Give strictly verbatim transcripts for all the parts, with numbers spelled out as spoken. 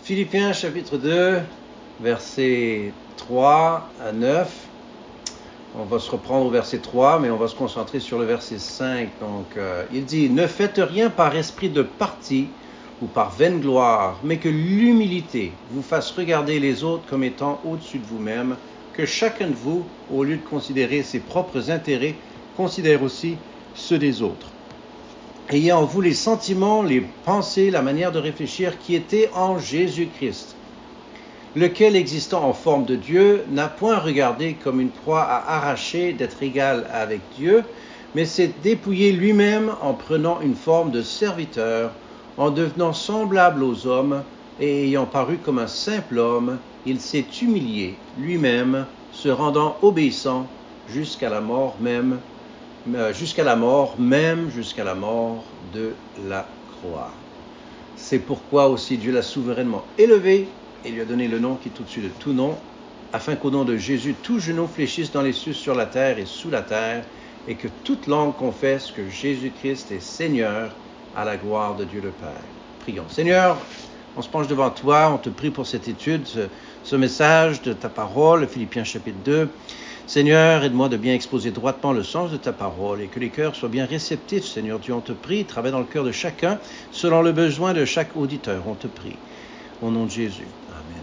Philippiens chapitre deux, versets trois à neuf. On va se reprendre au verset trois, mais on va se concentrer sur le verset cinq. Donc, euh, il dit « Ne faites rien par esprit de parti ou par vaine gloire, mais que l'humilité vous fasse regarder les autres comme étant au-dessus de vous-même, que chacun de vous, au lieu de considérer ses propres intérêts, considère aussi ceux des autres. Ayez en vous les sentiments, les pensées, la manière de réfléchir qui était en Jésus-Christ, lequel, existant en forme de Dieu, n'a point regardé comme une proie à arracher d'être égal avec Dieu, mais s'est dépouillé lui-même en prenant une forme de serviteur, en devenant semblable aux hommes, et ayant paru comme un simple homme, il s'est humilié lui-même, se rendant obéissant jusqu'à la mort même, jusqu'à la mort, même jusqu'à la mort de la croix. C'est pourquoi aussi Dieu l'a souverainement élevé et lui a donné le nom qui est au-dessus de tout nom, afin qu'au nom de Jésus, tout genou fléchisse dans les cieux, sur la terre et sous la terre, et que toute langue confesse que Jésus-Christ est Seigneur, à la gloire de Dieu le Père. Prions. Seigneur, on se penche devant toi, on te prie pour cette étude, ce, ce message de ta parole, Philippiens chapitre deux. Seigneur, aide-moi de bien exposer droitement le sens de ta parole et que les cœurs soient bien réceptifs. Seigneur Dieu, on te prie, travaille dans le cœur de chacun, selon le besoin de chaque auditeur. On te prie. Au nom de Jésus. Amen.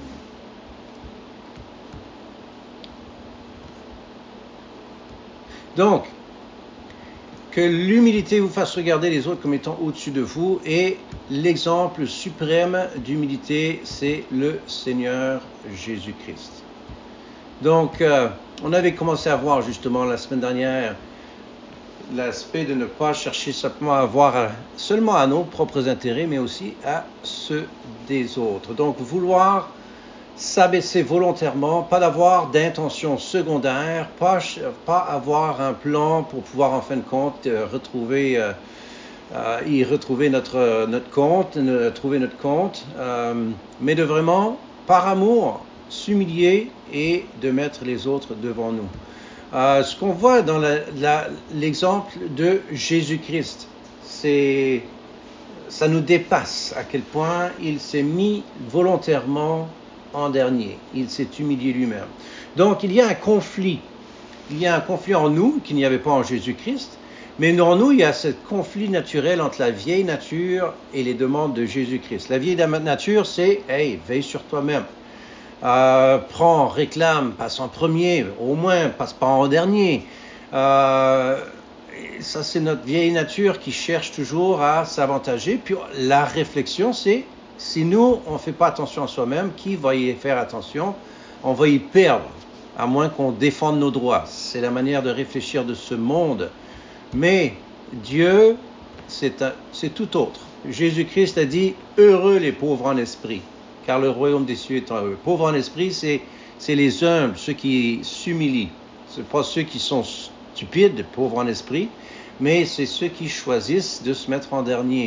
Donc, que l'humilité vous fasse regarder les autres comme étant au-dessus de vous, et l'exemple suprême d'humilité, c'est le Seigneur Jésus-Christ. Donc, euh, on avait commencé à voir justement la semaine dernière l'aspect de ne pas chercher simplement à voir seulement à nos propres intérêts, mais aussi à ceux des autres. Donc, vouloir s'abaisser volontairement, pas d'avoir d'intention secondaire, pas, pas avoir un plan pour pouvoir en fin de compte euh, retrouver, euh, euh, y retrouver notre, notre compte, ne, trouver notre compte, euh, mais de vraiment, par amour, s'humilier et de mettre les autres devant nous. Euh, ce qu'on voit dans la, la, l'exemple de Jésus-Christ, c'est, ça nous dépasse à quel point il s'est mis volontairement en dernier. Il s'est humilié lui-même. Donc il y a un conflit. Il y a un conflit en nous qu'il n'y avait pas en Jésus-Christ, mais en nous il y a ce conflit naturel entre la vieille nature et les demandes de Jésus-Christ. La vieille nature, c'est « Hey, veille sur toi-même ». Euh, prends, réclame, passe en premier, au moins passe pas en dernier. Euh, ça, c'est notre vieille nature qui cherche toujours à s'avantager. Puis la réflexion, c'est si nous, on ne fait pas attention à soi-même, qui va y faire attention? On va y perdre, à moins qu'on défende nos droits. C'est la manière de réfléchir de ce monde. Mais Dieu, c'est, un, c'est tout autre. Jésus-Christ a dit « Heureux les pauvres en esprit ». Car le royaume des cieux est en eux. Pauvres en esprit, c'est, c'est les humbles, ceux qui s'humilient. Ce n'est pas ceux qui sont stupides, pauvres en esprit, mais c'est ceux qui choisissent de se mettre en dernier.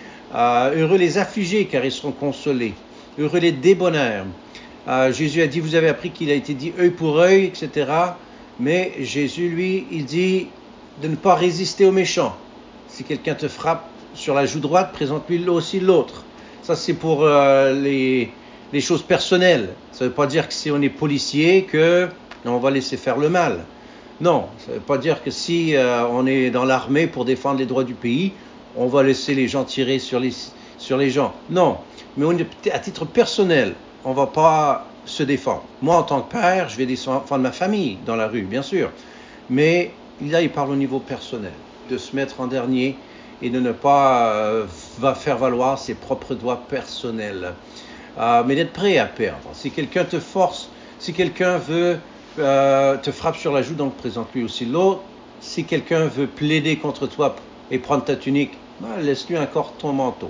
Euh, heureux les affligés, car ils seront consolés. Heureux les débonnaires. Euh, Jésus a dit, vous avez appris qu'il a été dit œil pour œil, et cetera. Mais Jésus, lui, il dit de ne pas résister aux méchants. Si quelqu'un te frappe sur la joue droite, présente-lui aussi l'autre. Ça, c'est pour euh, les, les choses personnelles. Ça ne veut pas dire que si on est policier, que on va laisser faire le mal. Non, ça ne veut pas dire que si euh, on est dans l'armée pour défendre les droits du pays, on va laisser les gens tirer sur les, sur les gens. Non, mais on est, à titre personnel, on ne va pas se défendre. Moi, en tant que père, je vais défendre ma famille dans la rue, bien sûr. Mais là, il parle au niveau personnel, de se mettre en dernier et de ne pas euh, va faire valoir ses propres droits personnels, euh, mais d'être prêt à perdre. Si quelqu'un te force, si quelqu'un veut euh, te frappe sur la joue, donc présente-lui aussi l'autre. Si quelqu'un veut plaider contre toi et prendre ta tunique, ben, laisse-lui encore ton manteau.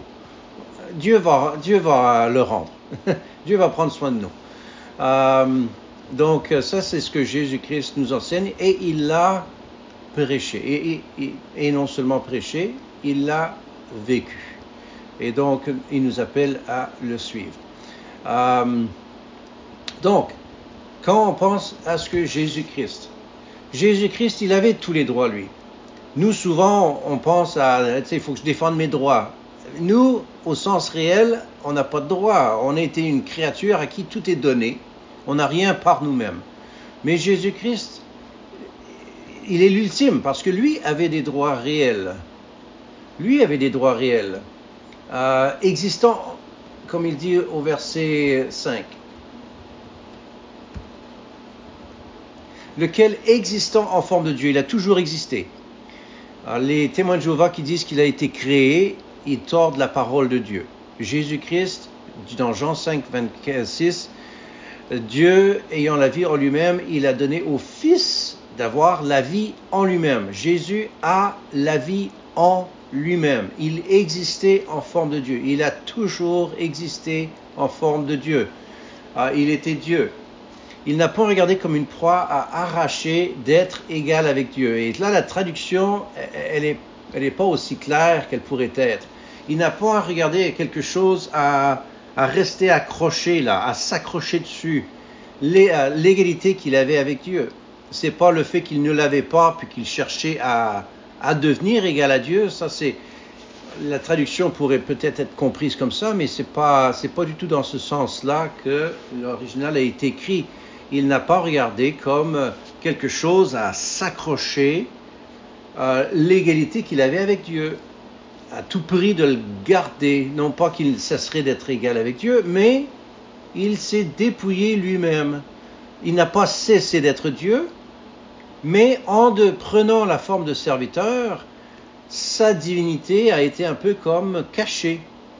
Dieu va, Dieu va le rendre. Dieu va prendre soin de nous. Euh, donc ça, c'est ce que Jésus-Christ nous enseigne, et il l'a prêché, et, et, et non seulement prêché, il l'a vécu. Et donc, il nous appelle à le suivre. Euh, donc, quand on pense à ce que Jésus-Christ, Jésus-Christ, il avait tous les droits, lui. Nous, souvent, on pense à, tu sais, il faut que je défende mes droits. nous, au sens réel, on n'a pas de droit. On a été une créature à qui tout est donné. On n'a rien par nous-mêmes. Mais Jésus-Christ, il est l'ultime parce que lui avait des droits réels. Lui avait des droits réels, euh, existants, comme il dit au verset cinq. Lequel existant en forme de Dieu, il a toujours existé. Alors, les témoins de Jéhovah qui disent qu'il a été créé, ils tordent la parole de Dieu. Jésus-Christ, dans Jean cinq, vingt-six, Dieu ayant la vie en lui-même, il a donné au Fils d'avoir la vie en lui-même. Jésus a la vie en lui-même. Il existait en forme de Dieu. Il a toujours existé en forme de Dieu. Ah, il était Dieu. Il n'a pas regardé comme une proie à arracher d'être égal avec Dieu. Et là, la traduction, elle n'est elle est pas aussi claire qu'elle pourrait être. Il n'a pas regardé quelque chose à, à rester accroché là, à s'accrocher dessus. L'égalité qu'il avait avec Dieu. C'est pas le fait qu'il ne l'avait pas puis qu'il cherchait à, à devenir égal à Dieu. Ça, c'est la traduction pourrait peut-être être comprise comme ça, mais c'est pas c'est pas du tout dans ce sens-là que l'original a été écrit. Il n'a pas regardé comme quelque chose à s'accrocher, euh, l'égalité qu'il avait avec Dieu, à tout prix de le garder. Non pas qu'il cesserait d'être égal avec Dieu, mais il s'est dépouillé lui-même. Il n'a pas cessé d'être Dieu, mais en de prenant la forme de serviteur, sa divinité a été un peu comme cachée.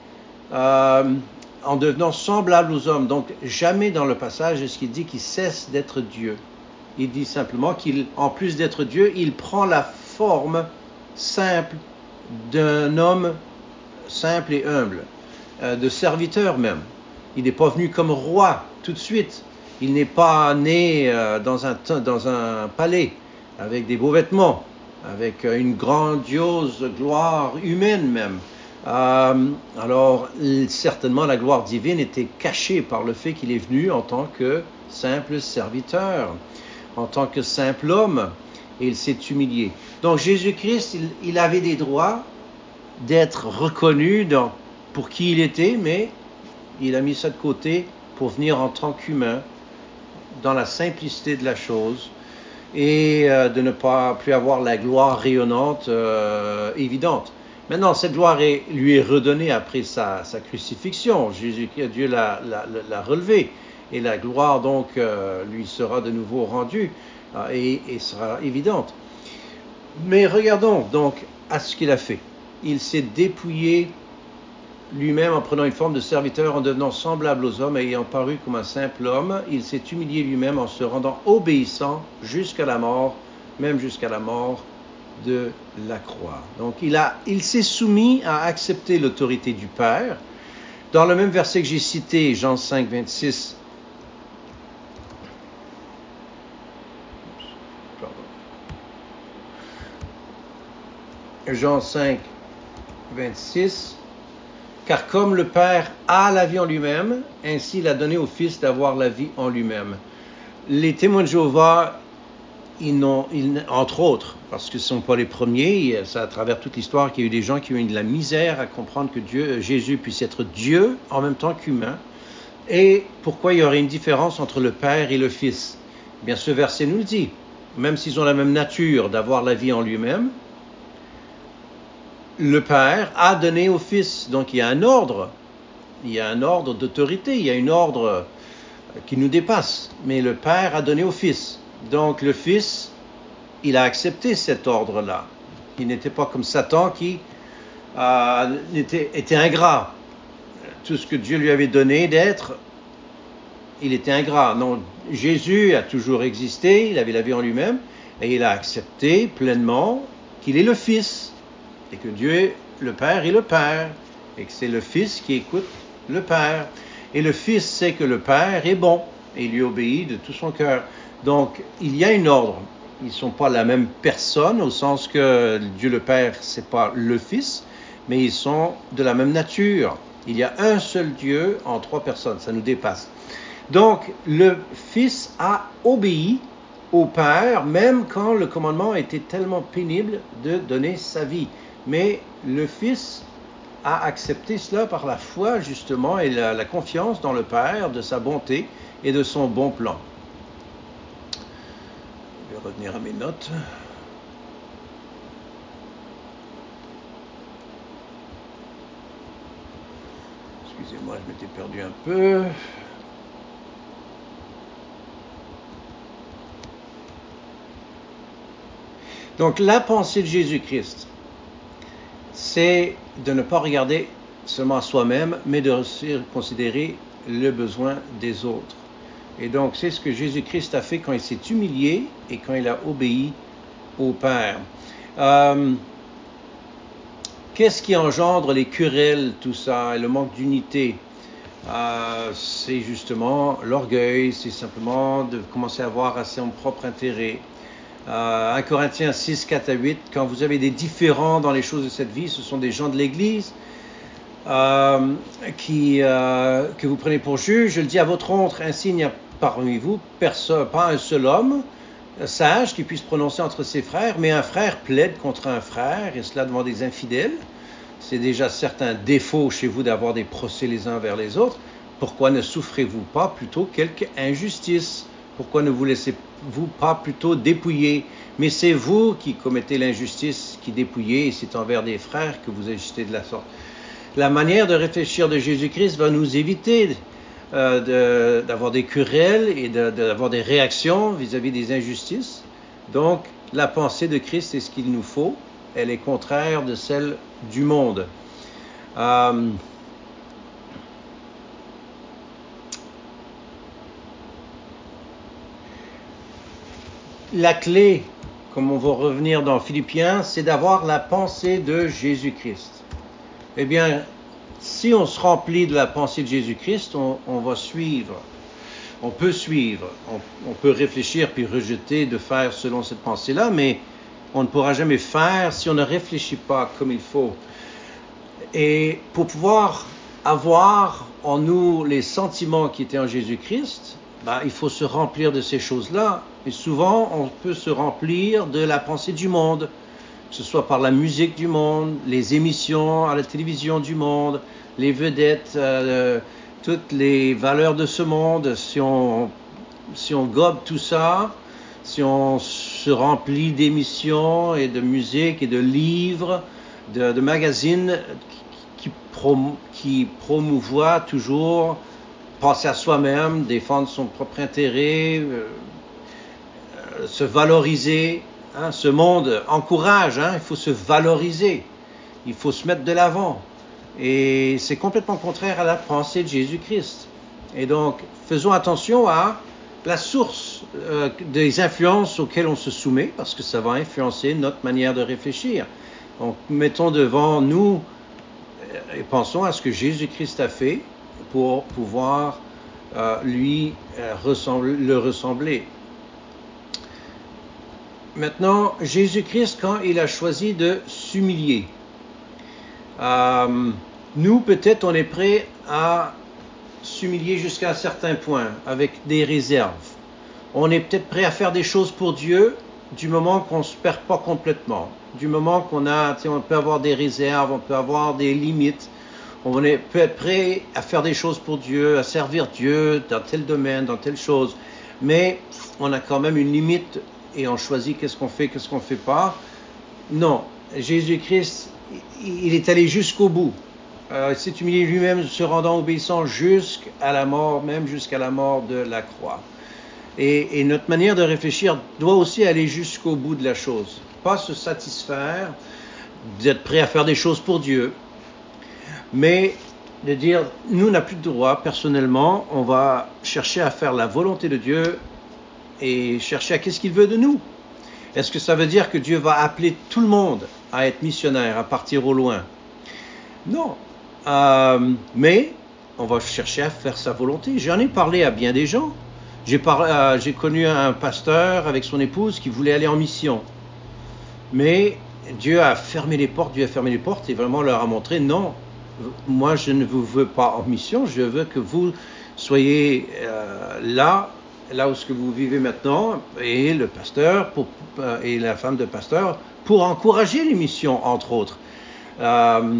Euh, en devenant semblable aux hommes. Donc, jamais dans le passage est-ce qu'il dit qu'il cesse d'être Dieu. Il dit simplement qu'en plus d'être Dieu, il prend la forme simple d'un homme simple et humble, euh, de serviteur même. Il n'est pas venu comme roi tout de suite. Il n'est pas né euh, dans, un, dans un palais avec des beaux vêtements, avec une grandiose gloire humaine même. Euh, alors, certainement, la gloire divine était cachée par le fait qu'il est venu en tant que simple serviteur, en tant que simple homme, et il s'est humilié. Donc, Jésus-Christ, il, il avait des droits d'être reconnu dans, pour qui il était, mais il a mis ça de côté pour venir en tant qu'humain, dans la simplicité de la chose, et euh, de ne pas plus avoir la gloire rayonnante euh, évidente. Maintenant, cette gloire est, lui est redonnée après sa, sa crucifixion. Jésus, Dieu l'a, l'a, l'a relevé. Et la gloire, donc, euh, lui sera de nouveau rendue euh, et, et sera évidente. Mais regardons, donc, à ce qu'il a fait. Il s'est dépouillé lui-même en prenant une forme de serviteur, en devenant semblable aux hommes et ayant paru comme un simple homme. Il s'est humilié lui-même en se rendant obéissant jusqu'à la mort, même jusqu'à la mort de la croix. Donc il, a, il s'est soumis à accepter l'autorité du Père. Dans le même verset que j'ai cité, Jean cinq, vingt-six, Jean cinq, vingt-six, car comme le Père a la vie en lui-même, ainsi il a donné au Fils d'avoir la vie en lui-même. Les témoins de Jéhovah, Ils n'ont, ils, entre autres, parce que ce ne sont pas les premiers, c'est à travers toute l'histoire qu'il y a eu des gens qui ont eu de la misère à comprendre que Dieu, Jésus puisse être Dieu en même temps qu'humain. Et pourquoi il y aurait une différence entre le Père et le Fils ? Eh bien, ce verset nous le dit. Même s'ils ont la même nature d'avoir la vie en lui-même, le Père a donné au Fils. Donc il y a un ordre, il y a un ordre d'autorité, il y a un ordre qui nous dépasse. Mais le Père a donné au Fils. Donc le Fils, il a accepté cet ordre-là. Il n'était pas comme Satan qui euh, était, était ingrat. Tout ce que Dieu lui avait donné d'être, il était ingrat. Non, Jésus a toujours existé, il avait la vie en lui-même, et il a accepté pleinement qu'il est le Fils, et que Dieu, le Père, est le Père, et que c'est le Fils qui écoute le Père. Et le Fils sait que le Père est bon, et il lui obéit de tout son cœur. Donc, il y a un ordre. Ils ne sont pas la même personne, au sens que Dieu le Père, ce n'est pas le Fils, mais ils sont de la même nature. Il y a un seul Dieu en trois personnes, ça nous dépasse. Donc, le Fils a obéi au Père, même quand le commandement était tellement pénible de donner sa vie. Mais le Fils à accepter cela par la foi, justement, et la, la confiance dans le Père, de sa bonté et de son bon plan. Je vais revenir à mes notes. Excusez-moi, je m'étais perdu un peu. Donc, la pensée de Jésus-Christ, c'est de ne pas regarder seulement à soi-même, mais de considérer le besoin des autres. Et donc, c'est ce que Jésus-Christ a fait quand il s'est humilié et quand il a obéi au Père. Euh, qu'est-ce qui engendre les querelles, tout ça, et le manque d'unité? Euh, c'est justement l'orgueil, c'est simplement de commencer à voir à son propre intérêt. Euh, un Corinthiens six, quatre à huit, quand vous avez des différends dans les choses de cette vie, ce sont des gens de l'Église euh, qui, euh, que vous prenez pour juge. Je le dis à votre honte, ainsi il n'y a parmi vous personne, pas un seul homme sage qui puisse prononcer entre ses frères, mais un frère plaide contre un frère, et cela devant des infidèles. C'est déjà certains défauts chez vous d'avoir des procès les uns vers les autres. Pourquoi ne souffrez-vous pas plutôt quelque injustice? Pourquoi ne vous laissez-vous pas plutôt dépouiller? Mais c'est vous qui commettez l'injustice, qui dépouillez, et c'est envers des frères que vous agissez de la sorte. La manière de réfléchir de Jésus-Christ va nous éviter euh, de, d'avoir des querelles et de, d'avoir des réactions vis-à-vis des injustices. Donc, la pensée de Christ, c'est ce qu'il nous faut. Elle est contraire de celle du monde. Euh, La clé, comme on va revenir dans Philippiens, c'est d'avoir la pensée de Jésus-Christ. Eh bien, si on se remplit de la pensée de Jésus-Christ, on, on va suivre. On peut suivre. On, on peut réfléchir puis rejeter de faire selon cette pensée-là, mais on ne pourra jamais faire si on ne réfléchit pas comme il faut. Et pour pouvoir avoir en nous les sentiments qui étaient en Jésus-Christ, ben, il faut se remplir de ces choses-là. Et souvent, on peut se remplir de la pensée du monde, que ce soit par la musique du monde, les émissions à la télévision du monde, les vedettes, euh, toutes les valeurs de ce monde. Si on, si on gobe tout ça, si on se remplit d'émissions et de musique et de livres, de, de magazines qui, prom- qui promouvoient toujours penser à soi-même, défendre son propre intérêt, euh, euh, se valoriser. Hein, ce monde encourage, hein, il faut se valoriser, il faut se mettre de l'avant. Et c'est complètement contraire à la pensée de Jésus-Christ. Et donc, faisons attention à la source euh, des influences auxquelles on se soumet, parce que ça va influencer notre manière de réfléchir. Donc, mettons devant nous euh, et pensons à ce que Jésus-Christ a fait pour pouvoir euh, lui euh, ressemble, le ressembler. Maintenant, Jésus-Christ, quand il a choisi de s'humilier, euh, nous, peut-être, on est prêt à s'humilier jusqu'à un certain point, avec des réserves. On est peut-être prêt à faire des choses pour Dieu du moment qu'on ne se perd pas complètement, du moment qu'on a, on peut avoir des réserves, on peut avoir des limites. On est, peut être prêt à faire des choses pour Dieu, à servir Dieu dans tel domaine, dans telle chose, mais on a quand même une limite et on choisit qu'est-ce qu'on fait, qu'est-ce qu'on ne fait pas. Non, Jésus-Christ, il est allé jusqu'au bout. Euh, il s'est humilié lui-même, se rendant obéissant jusqu'à la mort, même jusqu'à la mort de la croix. Et, et notre manière de réfléchir doit aussi aller jusqu'au bout de la chose. Pas se satisfaire d'être prêt à faire des choses pour Dieu, mais de dire, nous, on n'a plus de droit, personnellement, on va chercher à faire la volonté de Dieu et chercher à qu'est-ce qu'il veut de nous. Est-ce que ça veut dire que Dieu va appeler tout le monde à être missionnaire, à partir au loin? Non. Euh, mais on va chercher à faire sa volonté. J'en ai parlé à bien des gens. J'ai, par, euh, j'ai connu un pasteur avec son épouse qui voulait aller en mission. Mais Dieu a fermé les portes, Dieu a fermé les portes et vraiment leur a montré, non, moi je ne vous veux pas en mission, je veux que vous soyez euh, là, là où ce que vous vivez maintenant, et le pasteur pour, euh, et la femme de pasteur, pour encourager les missions, entre autres. Euh,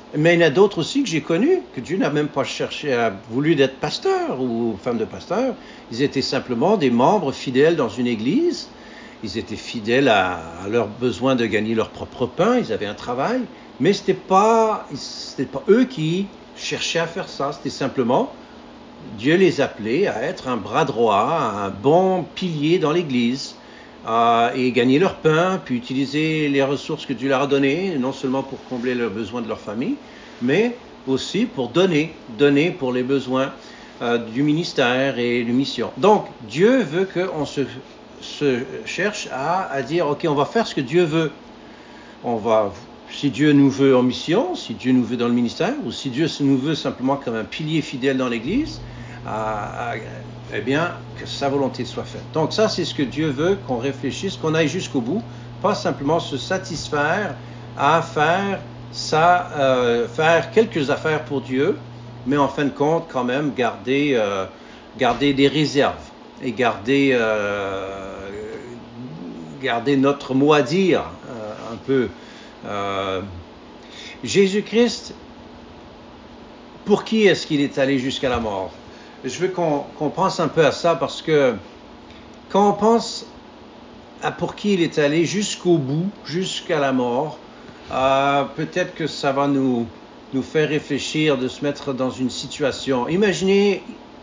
Mais il y en a d'autres aussi que j'ai connus, que Dieu n'a même pas cherché à voulu d'être pasteur ou femme de pasteur. Ils étaient simplement des membres fidèles dans une église. Ils étaient fidèles à, à leur besoin de gagner leur propre pain. Ils avaient un travail. Mais ce n'était pas, c'était pas eux qui cherchaient à faire ça. C'était simplement Dieu les appelait à être un bras droit, un bon pilier dans l'église. Euh, et gagner leur pain, puis utiliser les ressources que Dieu leur a données, non seulement pour combler leurs besoins de leur famille, mais aussi pour donner, donner pour les besoins euh, du ministère et de mission. Donc, Dieu veut qu'on se, se cherche à, à dire, ok, on va faire ce que Dieu veut. On va, si Dieu nous veut en mission, si Dieu nous veut dans le ministère, ou si Dieu nous veut simplement comme un pilier fidèle dans l'Église, à, à, eh bien, que sa volonté soit faite. Donc ça, c'est ce que Dieu veut, qu'on réfléchisse, qu'on aille jusqu'au bout, pas simplement se satisfaire à faire ça, euh, faire quelques affaires pour Dieu, mais en fin de compte, quand même, garder, euh, garder des réserves et garder, euh, garder notre mot à dire, euh, un peu. Euh, Jésus-Christ, pour qui est-ce qu'il est allé jusqu'à la mort? Je veux qu'on, qu'on pense un peu à ça parce que quand on pense à pour qui il est allé jusqu'au bout, jusqu'à la mort, euh, peut-être que ça va nous, nous faire réfléchir de se mettre dans une situation. Imaginez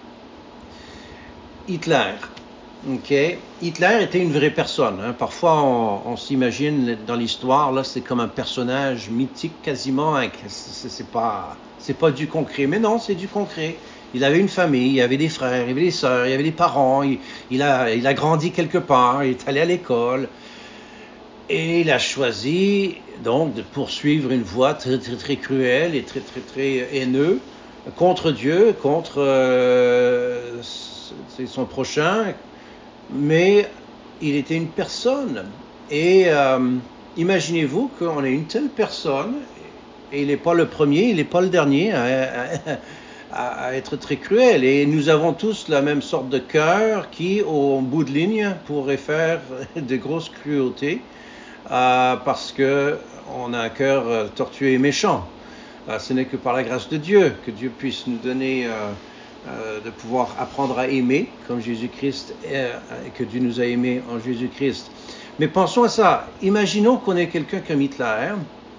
Hitler. Okay. Hitler était une vraie personne. Hein. Parfois, on, on s'imagine dans l'histoire, là, c'est comme un personnage mythique quasiment. Hein. C'est, c'est pas, c'est pas du concret, mais non, c'est du concret. Il avait une famille, il avait des frères, il avait des sœurs, il avait des parents. Il, il a, il a grandi quelque part, il est allé à l'école et il a choisi donc de poursuivre une voie très très très cruelle et très très très haineuse contre Dieu, contre euh, son prochain. Mais il était une personne. Et euh, imaginez-vous qu'on est une telle personne, et il n'est pas le premier, il n'est pas le dernier à, à, à être très cruel. Et nous avons tous la même sorte de cœur qui, au bout de ligne, pourrait faire de grosses cruautés euh, parce qu'on a un cœur tortueux et méchant. Euh, ce n'est que par la grâce de Dieu que Dieu puisse nous donner... Euh, Euh, de pouvoir apprendre à aimer comme Jésus-Christ est, que Dieu nous a aimés en Jésus-Christ. Mais pensons à ça. Imaginons qu'on ait quelqu'un comme Hitler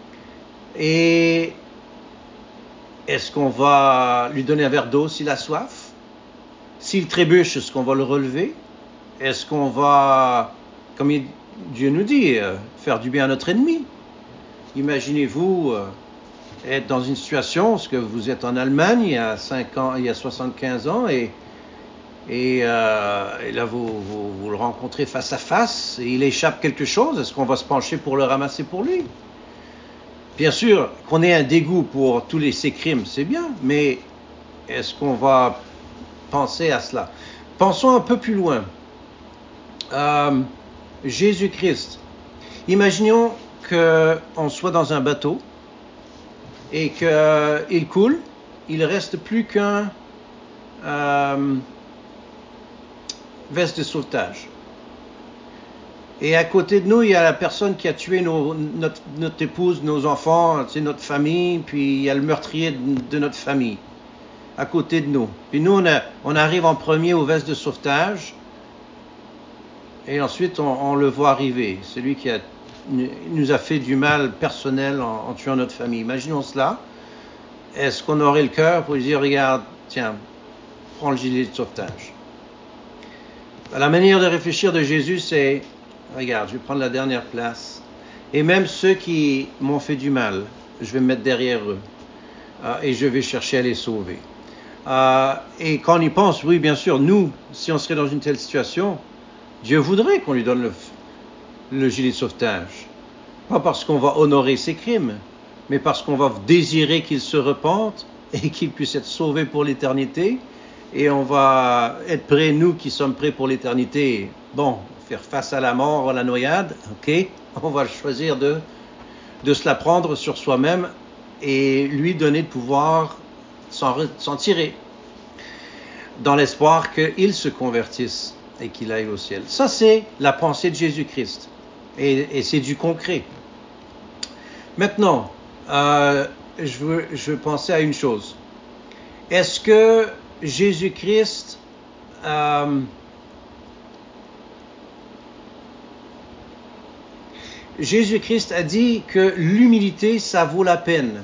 et est-ce qu'on va lui donner un verre d'eau s'il a soif? S'il trébuche, est-ce qu'on va le relever? Est-ce qu'on va, comme Dieu nous dit, faire du bien à notre ennemi? Imaginez-vous être dans une situation, parce que vous êtes en Allemagne il y a cinq ans, il y a soixante-quinze ans, et, et, euh, et là vous, vous, vous le rencontrez face à face, et il échappe quelque chose, est-ce qu'on va se pencher pour le ramasser pour lui? Bien sûr, qu'on ait un dégoût pour tous les, ces crimes, c'est bien, mais est-ce qu'on va penser à cela? Pensons un peu plus loin. Euh, Jésus-Christ. Imaginons qu'on soit dans un bateau, et qu'il euh, coule, il ne reste plus qu'un euh, veste de sauvetage. Et à côté de nous, il y a la personne qui a tué nos, notre, notre épouse, nos enfants, c'est notre famille, puis il y a le meurtrier de, de notre famille, à côté de nous. Puis nous, on, a, on arrive en premier au veste de sauvetage, et ensuite on, on le voit arriver, celui qui a, nous a fait du mal personnel en, en tuant notre famille. Imaginons cela. Est-ce qu'on aurait le cœur pour lui dire, regarde, tiens, prends le gilet de sauvetage? La manière de réfléchir de Jésus, c'est, regarde, je vais prendre la dernière place. Et même ceux qui m'ont fait du mal, je vais me mettre derrière eux. Euh, et je vais chercher à les sauver. Euh, et quand on y pense, oui, bien sûr, nous, si on serait dans une telle situation, Dieu voudrait qu'on lui donne le, le gilet de sauvetage. Pas parce qu'on va honorer ses crimes, mais parce qu'on va désirer qu'il se repente et qu'il puisse être sauvé pour l'éternité. Et on va être prêts, nous qui sommes prêts pour l'éternité, bon, faire face à la mort, à la noyade, ok, on va choisir de, de se la prendre sur soi-même et lui donner le pouvoir s'en, s'en tirer, dans l'espoir qu'il se convertisse et qu'il aille au ciel. Ça, c'est la pensée de Jésus-Christ. Et, et c'est du concret. Maintenant, euh, je veux, je veux penser à une chose. Est-ce que Jésus-Christ euh, Jésus-Christ a dit que l'humilité, ça vaut la peine.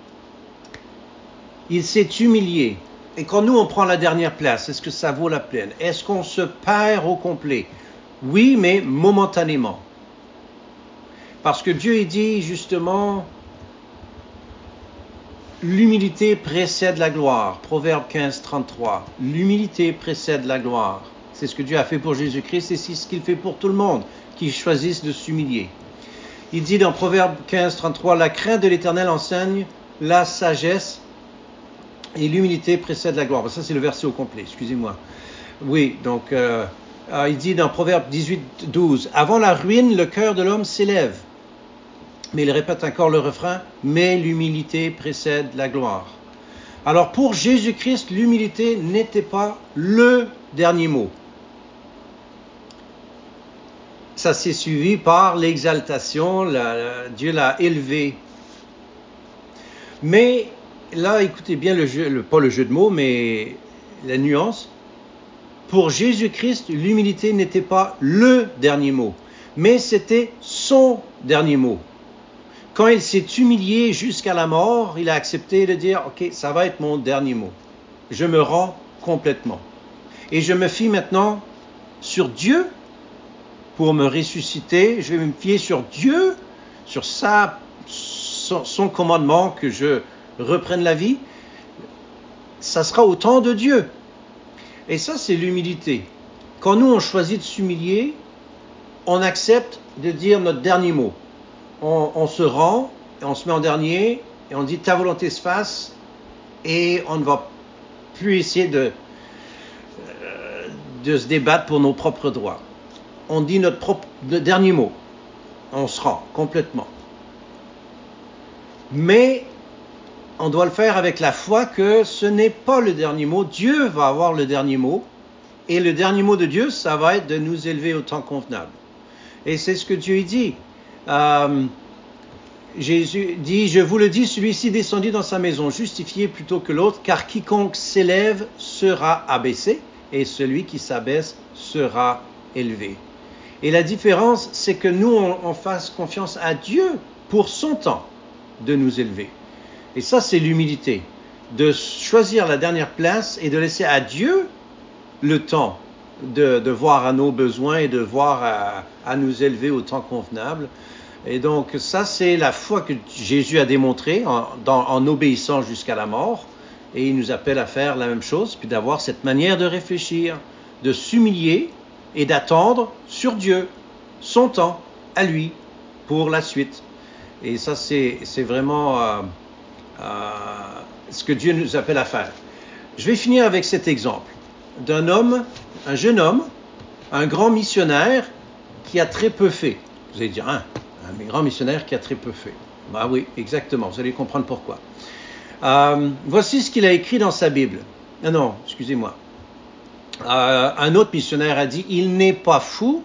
Il s'est humilié. Et quand nous, on prend la dernière place, est-ce que ça vaut la peine? Est-ce qu'on se perd au complet? Oui, mais momentanément. Parce que Dieu, il dit justement, l'humilité précède la gloire. Proverbe quinze, trente-trois. L'humilité précède la gloire. C'est ce que Dieu a fait pour Jésus-Christ et c'est ce qu'il fait pour tout le monde qui choisissent de s'humilier. Il dit dans Proverbe quinze, trente-trois, la crainte de l'Éternel enseigne la sagesse et l'humilité précède la gloire. Ça, c'est le verset au complet, excusez-moi. Oui, donc, euh, euh, il dit dans Proverbe dix-huit, douze, avant la ruine, le cœur de l'homme s'élève. Mais il répète encore le refrain, mais l'humilité précède la gloire. Alors, pour Jésus-Christ, l'humilité n'était pas le dernier mot. Ça s'est suivi par l'exaltation, la, la, Dieu l'a élevé. Mais là, écoutez bien le jeu, le, pas le jeu de mots, mais la nuance. Pour Jésus-Christ, l'humilité n'était pas le dernier mot, mais c'était son dernier mot. Quand il s'est humilié jusqu'à la mort, il a accepté de dire, ok, ça va être mon dernier mot. Je me rends complètement. Et je me fie maintenant sur Dieu pour me ressusciter. Je vais me fier sur Dieu, sur sa, son, son commandement que je reprenne la vie. Ça sera au temps de Dieu. Et ça, c'est l'humilité. Quand nous, on choisit de s'humilier, on accepte de dire notre dernier mot. On, on se rend, et on se met en dernier, et on dit ta volonté se fasse, et on ne va plus essayer de, euh, de se débattre pour nos propres droits. On dit notre propre le dernier mot. On se rend complètement. Mais on doit le faire avec la foi que ce n'est pas le dernier mot. Dieu va avoir le dernier mot. Et le dernier mot de Dieu, ça va être de nous élever au temps convenable. Et c'est ce que Dieu dit. Euh, Jésus dit, je vous le dis, celui-ci descendu dans sa maison, justifié plutôt que l'autre, car quiconque s'élève sera abaissé, et celui qui s'abaisse sera élevé. Et la différence, c'est que nous, on, on fasse confiance à Dieu pour son temps de nous élever. Et ça, c'est l'humilité, de choisir la dernière place et de laisser à Dieu le temps de, de voir à nos besoins et de voir à, à nous élever au temps convenable. Et donc, ça, c'est la foi que Jésus a démontrée en, dans, en obéissant jusqu'à la mort. Et il nous appelle à faire la même chose, puis d'avoir cette manière de réfléchir, de s'humilier et d'attendre sur Dieu, son temps, à lui, pour la suite. Et ça, c'est, c'est vraiment euh, euh, ce que Dieu nous appelle à faire. Je vais finir avec cet exemple d'un homme, un jeune homme, un grand missionnaire qui a très peu fait. Vous allez dire, hein, un grand missionnaire qui a très peu fait. Bah oui, exactement, vous allez comprendre pourquoi. Euh, voici ce qu'il a écrit dans sa Bible. Non, non, excusez-moi. Euh, un autre missionnaire a dit, il n'est pas fou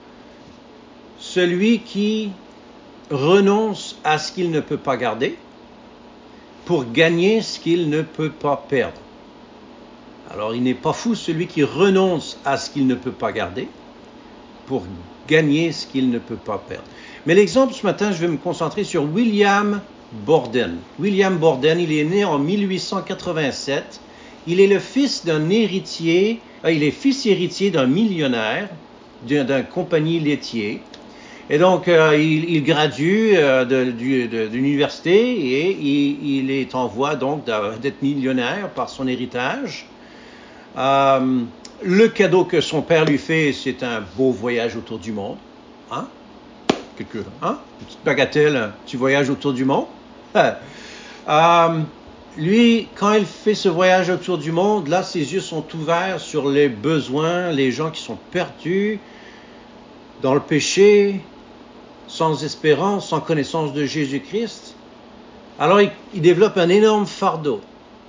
celui qui renonce à ce qu'il ne peut pas garder pour gagner ce qu'il ne peut pas perdre. Alors, il n'est pas fou celui qui renonce à ce qu'il ne peut pas garder pour gagner ce qu'il ne peut pas perdre. Mais l'exemple ce matin, je vais me concentrer sur William Borden. William Borden, il est né en mille huit cent quatre-vingt-sept. Il est le fils d'un héritier, euh, il est fils héritier d'un millionnaire, d'un, d'un compagnie laitier. Et donc, euh, il, il gradue euh, de, de, de, de l'université et il, il est en voie donc d'être millionnaire par son héritage. Euh, le cadeau que son père lui fait, c'est un beau voyage autour du monde. Hein? Quelque, hein? Une petite bagatelle, un petit voyage autour du monde. euh, lui, quand il fait ce voyage autour du monde, là, ses yeux sont ouverts sur les besoins, les gens qui sont perdus dans le péché, sans espérance, sans connaissance de Jésus-Christ. Alors, il, il développe un énorme fardeau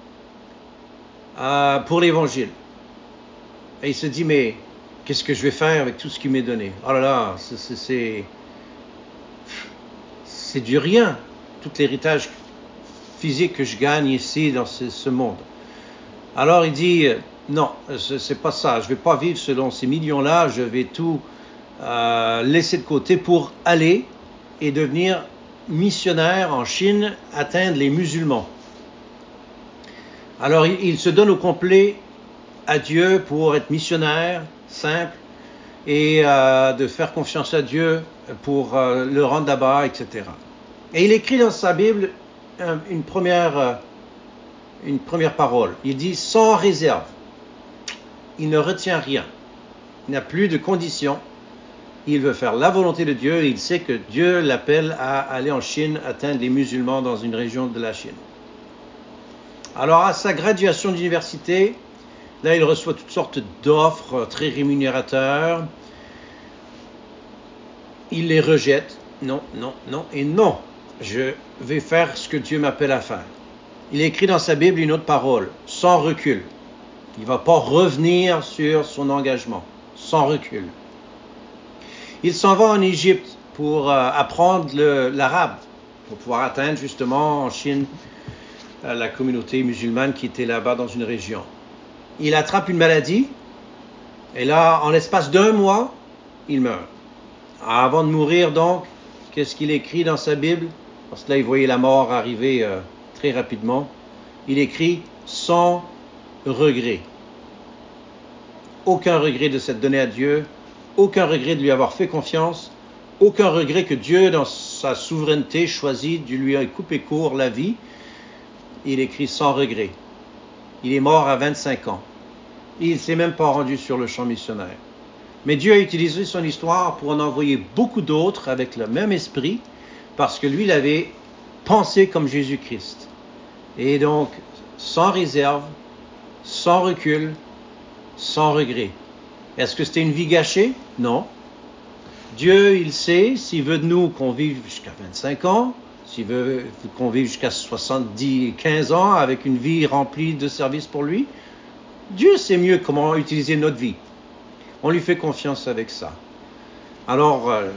euh, pour l'Évangile. Et il se dit, mais qu'est-ce que je vais faire avec tout ce qui m'est donné? Oh là là, c'est, c'est, c'est, c'est du rien, tout l'héritage physique que je gagne ici dans ce, ce monde. Alors il dit, non, ce c'est pas ça, je ne vais pas vivre selon ces millions-là, je vais tout euh, laisser de côté pour aller et devenir missionnaire en Chine, atteindre les musulmans. Alors il, il se donne au complet à Dieu pour être missionnaire, simple, et euh, de faire confiance à Dieu pour euh, le rendre là-bas, et cetera. Et il écrit dans sa Bible un, une, première, euh, une première parole. Il dit sans réserve. Il ne retient rien. Il n'a plus de conditions. Il veut faire la volonté de Dieu et il sait que Dieu l'appelle à aller en Chine, atteindre les musulmans dans une région de la Chine. Alors à sa graduation d'université, là il reçoit toutes sortes d'offres très rémunérateurs. Il les rejette. Non, non, non et non. Je vais faire ce que Dieu m'appelle à faire. Il écrit dans sa Bible une autre parole, sans recul. Il ne va pas revenir sur son engagement, sans recul. Il s'en va en Égypte pour euh, apprendre le, l'arabe, pour pouvoir atteindre justement en Chine euh, la communauté musulmane qui était là-bas dans une région. Il attrape une maladie et là, en l'espace d'un mois, il meurt. Avant de mourir donc, qu'est-ce qu'il écrit dans sa Bible? Parce que là, il voyait la mort arriver euh, très rapidement. Il écrit « sans regret ». Aucun regret de s'être donné à Dieu, aucun regret de lui avoir fait confiance, aucun regret que Dieu, dans sa souveraineté, choisit de lui couper court la vie. Il écrit « sans regret ». Il est mort à vingt-cinq ans. Il ne s'est même pas rendu sur le champ missionnaire. Mais Dieu a utilisé son histoire pour en envoyer beaucoup d'autres avec le même esprit, parce que lui, il avait pensé comme Jésus-Christ. Et donc, sans réserve, sans recul, sans regret. Est-ce que c'était une vie gâchée? Non. Dieu, il sait, s'il veut de nous qu'on vive jusqu'à vingt-cinq ans, s'il veut qu'on vive jusqu'à soixante-dix, quinze ans avec une vie remplie de services pour lui, Dieu sait mieux comment utiliser notre vie. On lui fait confiance avec ça. Alors, euh,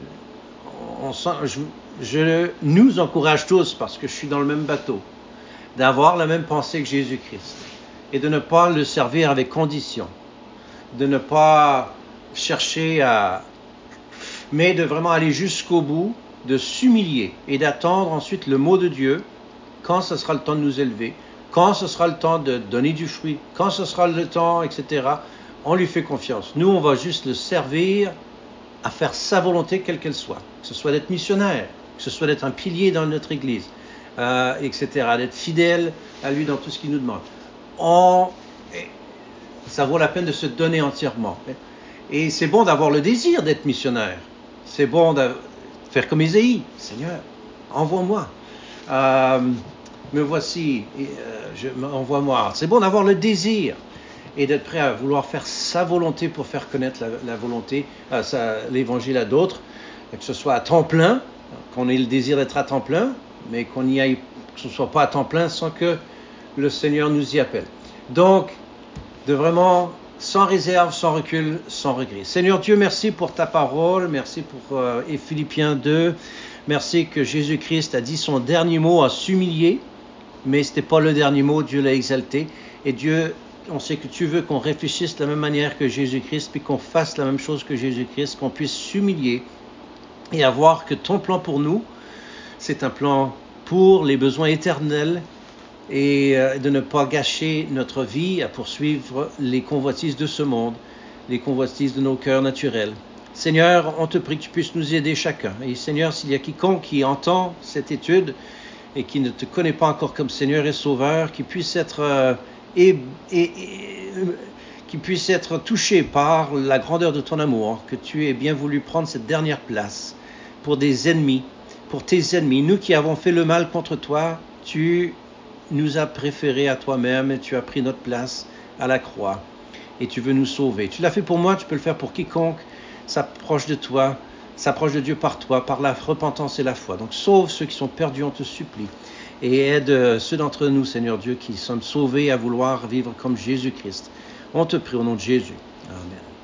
on sent, je, je nous encourage tous, parce que je suis dans le même bateau, d'avoir la même pensée que Jésus-Christ et de ne pas le servir avec condition, de ne pas chercher à... mais de vraiment aller jusqu'au bout, de s'humilier et d'attendre ensuite le mot de Dieu quand ce sera le temps de nous élever, quand ce sera le temps de donner du fruit, quand ce sera le temps, et cetera. On lui fait confiance. Nous, on va juste le servir à faire sa volonté, quelle qu'elle soit. Que ce soit d'être missionnaire, que ce soit d'être un pilier dans notre Église, euh, et cetera. D'être fidèle à lui dans tout ce qu'il nous demande. On, ça vaut la peine de se donner entièrement. Et c'est bon d'avoir le désir d'être missionnaire. C'est bon de faire comme Ésaïe. Seigneur, envoie-moi. Euh, me voici, euh, je, envoie-moi. C'est bon d'avoir le désir et d'être prêt à vouloir faire sa volonté pour faire connaître la, la volonté, euh, sa, l'évangile à d'autres, que ce soit à temps plein, qu'on ait le désir d'être à temps plein, mais qu'on y aille, que ce ne soit pas à temps plein sans que le Seigneur nous y appelle. Donc, de vraiment, sans réserve, sans recul, sans regret. Seigneur Dieu, merci pour ta parole, merci pour euh, et Philippiens deux, merci que Jésus-Christ a dit son dernier mot à s'humilier, mais ce n'était pas le dernier mot, Dieu l'a exalté, et Dieu, on sait que tu veux qu'on réfléchisse de la même manière que Jésus-Christ, puis qu'on fasse la même chose que Jésus-Christ, qu'on puisse s'humilier et avoir que ton plan pour nous, c'est un plan pour les besoins éternels et de ne pas gâcher notre vie à poursuivre les convoitises de ce monde, les convoitises de nos cœurs naturels. Seigneur, on te prie que tu puisses nous aider chacun. Et Seigneur, s'il y a quiconque qui entend cette étude et qui ne te connaît pas encore comme Seigneur et Sauveur, qui puisse être... Euh, Et, et, et qui puisse être touché par la grandeur de ton amour, que tu aies bien voulu prendre cette dernière place pour des ennemis, pour tes ennemis. Nous qui avons fait le mal contre toi, tu nous as préférés à toi-même et tu as pris notre place à la croix et tu veux nous sauver. Tu l'as fait pour moi, tu peux le faire pour quiconque s'approche de toi, s'approche de Dieu par toi, par la repentance et la foi. Donc sauve ceux qui sont perdus, on te supplie. Et aide ceux d'entre nous, Seigneur Dieu, qui sommes sauvés à vouloir vivre comme Jésus-Christ. On te prie au nom de Jésus. Amen.